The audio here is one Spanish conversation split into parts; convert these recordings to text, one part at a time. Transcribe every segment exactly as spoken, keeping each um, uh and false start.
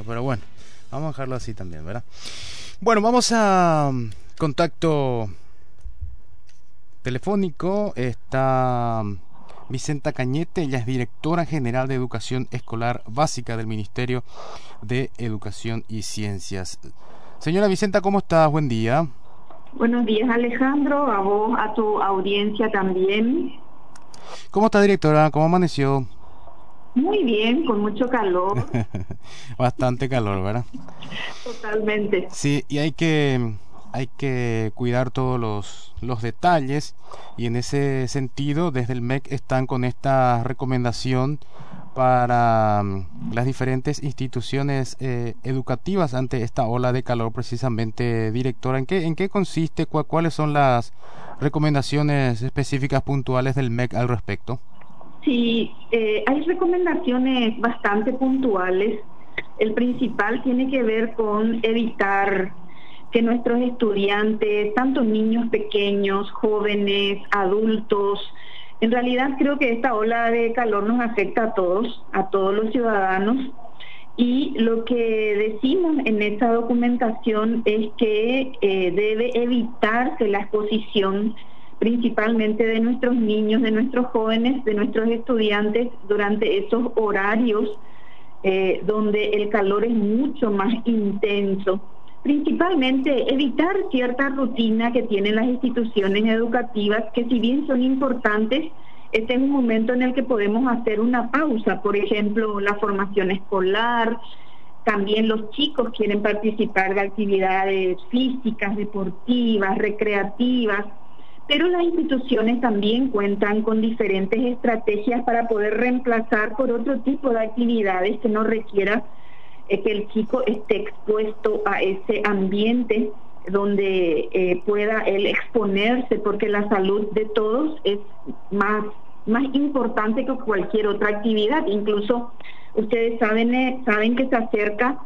pero bueno, vamos a dejarlo así también, ¿verdad? Bueno, vamos a um, contacto telefónico. Está um, Vicenta Cañete, ella es directora general de Educación Escolar Básica del Ministerio de Educación y Ciencias. Señora Vicenta, ¿cómo estás? Buen día. Buenos días, Alejandro, a vos, a tu audiencia también. ¿Cómo está, directora? ¿Cómo amaneció? Muy bien, con mucho calor. Bastante calor, ¿verdad? Totalmente. Sí, y hay que hay que cuidar todos los los detalles, y en ese sentido desde el M E C están con esta recomendación para um, las diferentes instituciones eh, educativas ante esta ola de calor. Precisamente, directora, ¿en qué en qué consiste? ¿Cu- ¿Cuáles son las recomendaciones específicas puntuales del M E C al respecto? Sí, eh, hay recomendaciones bastante puntuales. El principal tiene que ver con evitar que nuestros estudiantes, tanto niños pequeños, jóvenes, adultos, en realidad creo que esta ola de calor nos afecta a todos, a todos los ciudadanos, y lo que decimos en esta documentación es que eh, debe evitarse la exposición principalmente de nuestros niños, de nuestros jóvenes, de nuestros estudiantes durante esos horarios eh, donde el calor es mucho más intenso. Principalmente evitar cierta rutina que tienen las instituciones educativas, que si bien son importantes, este es un momento en el que podemos hacer una pausa. Por ejemplo, la formación escolar, también los chicos quieren participar de actividades físicas, deportivas, recreativas, pero las instituciones también cuentan con diferentes estrategias para poder reemplazar por otro tipo de actividades que no requiera eh, que el chico esté expuesto a ese ambiente donde eh, pueda él exponerse, porque la salud de todos es más, más importante que cualquier otra actividad. Incluso ustedes saben, eh, saben que se acerca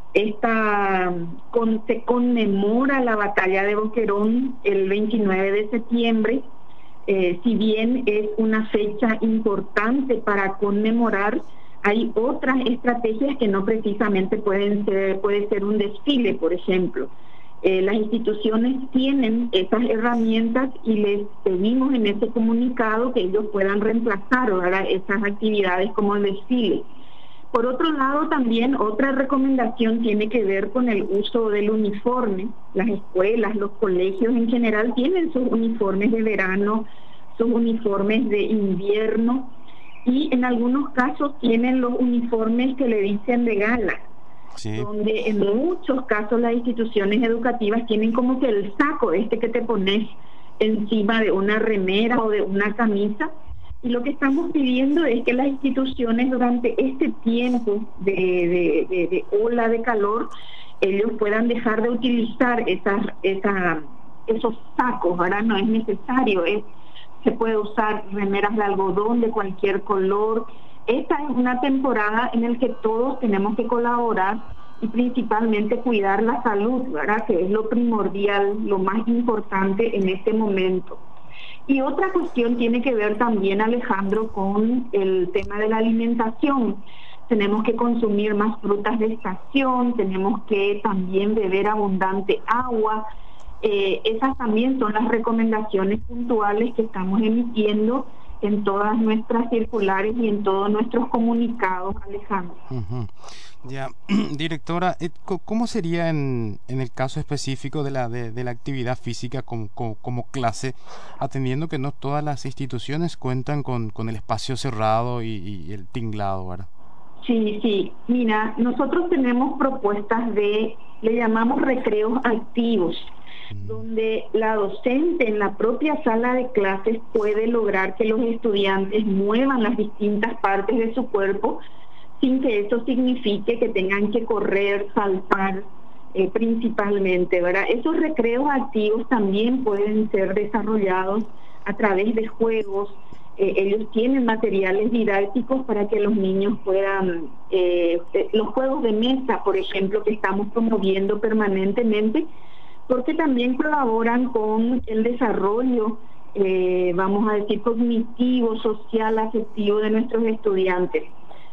esta, con, se conmemora la batalla de Boquerón el veintinueve de septiembre. Eh, si bien es una fecha importante para conmemorar, hay otras estrategias que no precisamente pueden ser, puede ser un desfile, por ejemplo. Eh, las instituciones tienen esas herramientas y les pedimos en ese comunicado que ellos puedan reemplazar ahora esas actividades como el desfile. Por otro lado, también otra recomendación tiene que ver con el uso del uniforme. Las escuelas, los colegios en general tienen sus uniformes de verano, sus uniformes de invierno, y en algunos casos tienen los uniformes que le dicen de gala, sí, donde en muchos casos las instituciones educativas tienen como que el saco este que te pones encima de una remera o de una camisa. Y lo que estamos pidiendo es que las instituciones durante este tiempo de, de, de, de ola de calor, ellos puedan dejar de utilizar esas, esa, esos sacos. Ahora no es necesario, es, se puede usar remeras de algodón de cualquier color. Esta es una temporada en la que todos tenemos que colaborar y principalmente cuidar la salud, ¿verdad? Que es lo primordial, lo más importante en este momento. Y otra cuestión tiene que ver también, Alejandro, con el tema de la alimentación. Tenemos que consumir más frutas de estación, tenemos que también beber abundante agua. Eh, esas también son las recomendaciones puntuales que estamos emitiendo en todas nuestras circulares y en todos nuestros comunicados, Alejandro. Uh-huh. Ya, directora, ¿cómo sería en, en el caso específico de la de, de la actividad física como, como, como clase, atendiendo que no todas las instituciones cuentan con, con el espacio cerrado y, y el tinglado, ¿verdad? Sí, sí. Mira, nosotros tenemos propuestas de, le llamamos recreos activos, mm. donde la docente en la propia sala de clases puede lograr que los estudiantes muevan las distintas partes de su cuerpo sin que eso signifique que tengan que correr, saltar, eh, principalmente, ¿verdad? Esos recreos activos también pueden ser desarrollados a través de juegos. Eh, ellos tienen materiales didácticos para que los niños puedan, eh, eh, los juegos de mesa, por ejemplo, que estamos promoviendo permanentemente, porque también colaboran con el desarrollo, eh, vamos a decir, cognitivo, social, afectivo de nuestros estudiantes.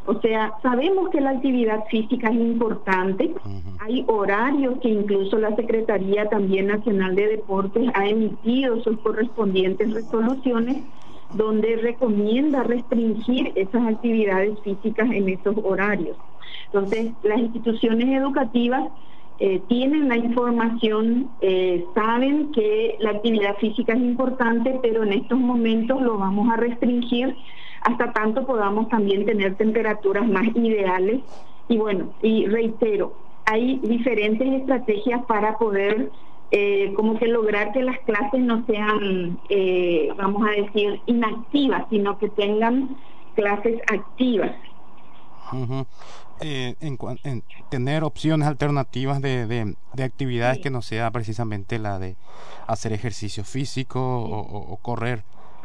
O sea, sabemos que la actividad física es importante. Uh-huh. Hay horarios que incluso la Secretaría también Nacional de Deportes ha emitido sus correspondientes resoluciones donde recomienda restringir esas actividades físicas en esos horarios. Entonces, las instituciones educativas eh, tienen la información, eh, saben que la actividad física es importante, pero en estos momentos lo vamos a restringir hasta tanto podamos también tener temperaturas más ideales. Y bueno, y reitero, hay diferentes estrategias para poder eh, como que lograr que las clases no sean, eh, vamos a decir, inactivas, sino que tengan clases activas. Uh-huh. Eh, en, en tener opciones alternativas de, de, de actividades, sí, que no sea precisamente la de hacer ejercicio físico, sí, o, o, o correr.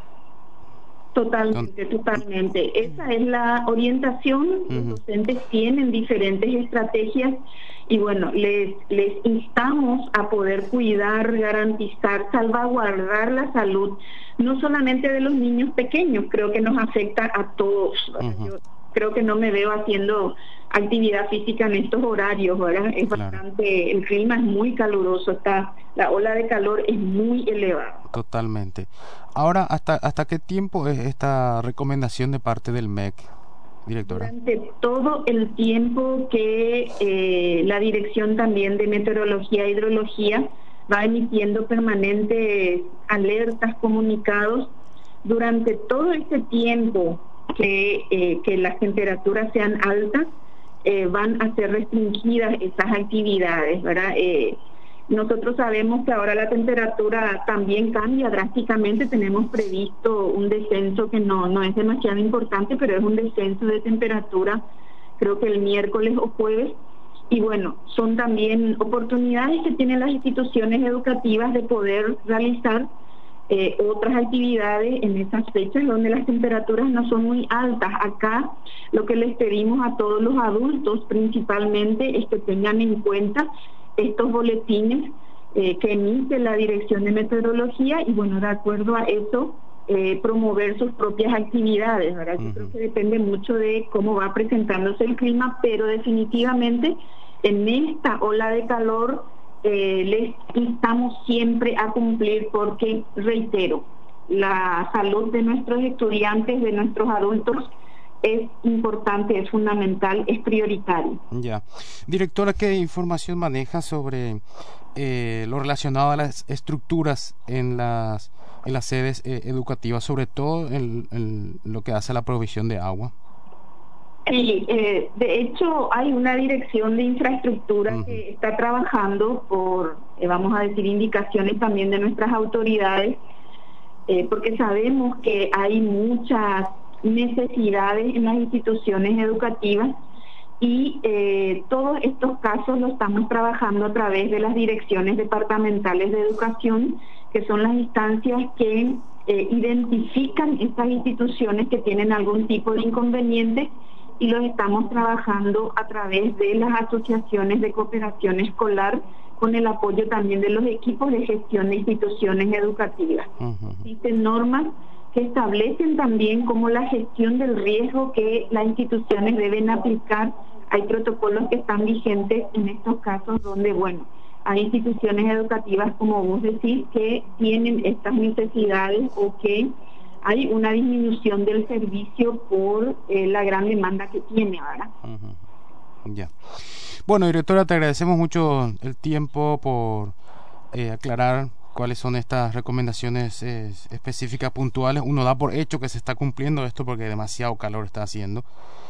Totalmente, totalmente. Esa es la orientación. Uh-huh. Los docentes tienen diferentes estrategias y bueno, les, les instamos a poder cuidar, garantizar, salvaguardar la salud, no solamente de los niños pequeños, creo que nos afecta a todos. Uh-huh. Yo creo que no me veo haciendo actividad física en estos horarios, ¿verdad? Es claro. Bastante, el clima es muy caluroso, está, la ola de calor es muy elevada. Totalmente. Ahora, ¿hasta hasta qué tiempo es esta recomendación de parte del M E C, directora? Durante todo el tiempo que eh, la Dirección también de Meteorología e Hidrología va emitiendo permanentes alertas, comunicados, durante todo este tiempo que, eh, que las temperaturas sean altas, eh, van a ser restringidas esas actividades, ¿verdad? Eh, nosotros sabemos que ahora la temperatura también cambia drásticamente, tenemos previsto un descenso que no, no es demasiado importante, pero es un descenso de temperatura, creo que el miércoles o jueves, y bueno, son también oportunidades que tienen las instituciones educativas de poder realizar Eh, otras actividades en esas fechas donde las temperaturas no son muy altas. Acá lo que les pedimos a todos los adultos principalmente es que tengan en cuenta estos boletines eh, que emite la Dirección de Meteorología y bueno, de acuerdo a eso eh, promover sus propias actividades, ¿verdad? Yo uh-huh. creo que depende mucho de cómo va presentándose el clima, pero definitivamente en esta ola de calor Eh, les instamos siempre a cumplir porque, reitero, la salud de nuestros estudiantes, de nuestros adultos, es importante, es fundamental, es prioritario. Ya. Directora, ¿qué información maneja sobre eh, lo relacionado a las estructuras en las, en las sedes eh, educativas, sobre todo en, en lo que hace a la provisión de agua? Sí, eh, de hecho hay una dirección de infraestructura uh-huh. que está trabajando por, eh, vamos a decir, indicaciones también de nuestras autoridades, eh, porque sabemos que hay muchas necesidades en las instituciones educativas y eh, todos estos casos los estamos trabajando a través de las direcciones departamentales de educación, que son las instancias que eh, identifican estas instituciones que tienen algún tipo de inconveniente y los estamos trabajando a través de las asociaciones de cooperación escolar con el apoyo también de los equipos de gestión de instituciones educativas. Uh-huh. Existen normas que establecen también como la gestión del riesgo que las instituciones deben aplicar. Hay protocolos que están vigentes en estos casos donde, bueno, hay instituciones educativas, como vos decís, que tienen estas necesidades o que hay una disminución del servicio por eh, la gran demanda que tiene ahora. Uh-huh. Ya. Bueno, directora, te agradecemos mucho el tiempo por eh, aclarar cuáles son estas recomendaciones eh, específicas, puntuales. Uno da por hecho que se está cumpliendo esto porque demasiado calor está haciendo.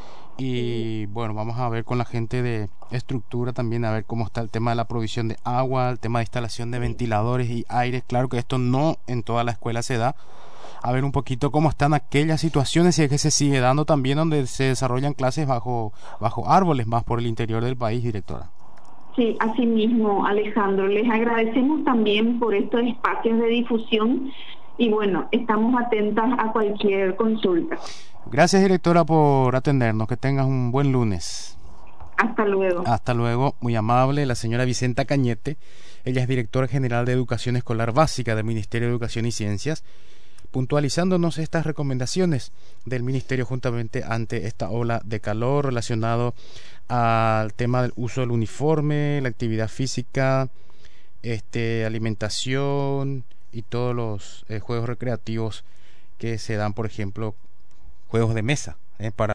Y bueno, vamos a ver con la gente de estructura también, a ver cómo está el tema de la provisión de agua, el tema de instalación de ventiladores y aires. Claro que esto no en toda la escuela se da. A ver un poquito cómo están aquellas situaciones, si es que se sigue dando también donde se desarrollan clases bajo bajo árboles más por el interior del país, directora. Sí, así mismo, Alejandro. Les agradecemos también por estos espacios de difusión y bueno, estamos atentas a cualquier consulta. Gracias, directora, por atendernos. Que tengas un buen lunes. Hasta luego. Hasta luego. Muy amable, la señora Vicenta Cañete. Ella es directora general de Educación Escolar Básica del Ministerio de Educación y Ciencias. puntualizándonos estas recomendaciones del Ministerio juntamente ante esta ola de calor relacionado al tema del uso del uniforme, la actividad física, este, alimentación y todos los eh, juegos recreativos que se dan, por ejemplo, juegos de mesa, eh, para